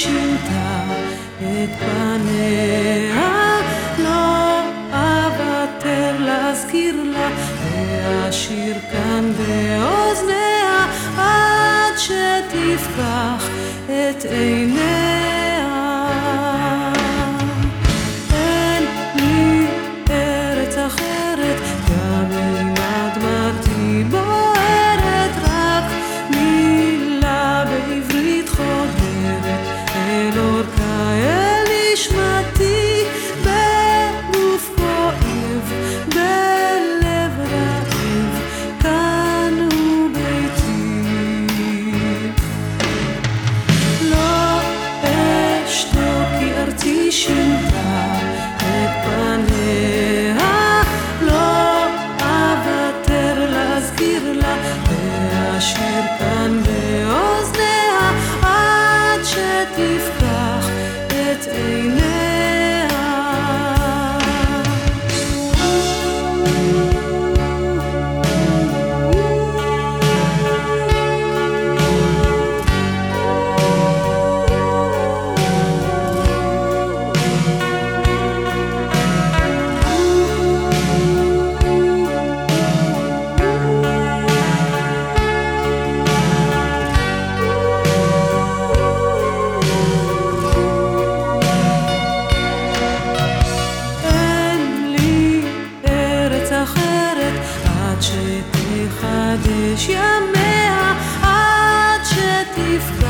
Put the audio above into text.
שינתה את פניה, לא אוותר להזכיר לה, ואשיר כאן באוזניה עד שתפקח את עיניה. אין לי ארץ אחרת, גם אם אדמתי בוערת, רק מילה בעברית חודרת אל אורכה, אל נשמתי, בגוף כואב, בלב רעב, כאן הוא ביתי. לא אשתוק כי ארצי שינתה את פניה, לא אוותר להזכיר לה, ואשיר כאן באוזניה עד שתפקח את עיניה. עד שתחדש ימיה, עד שתפקח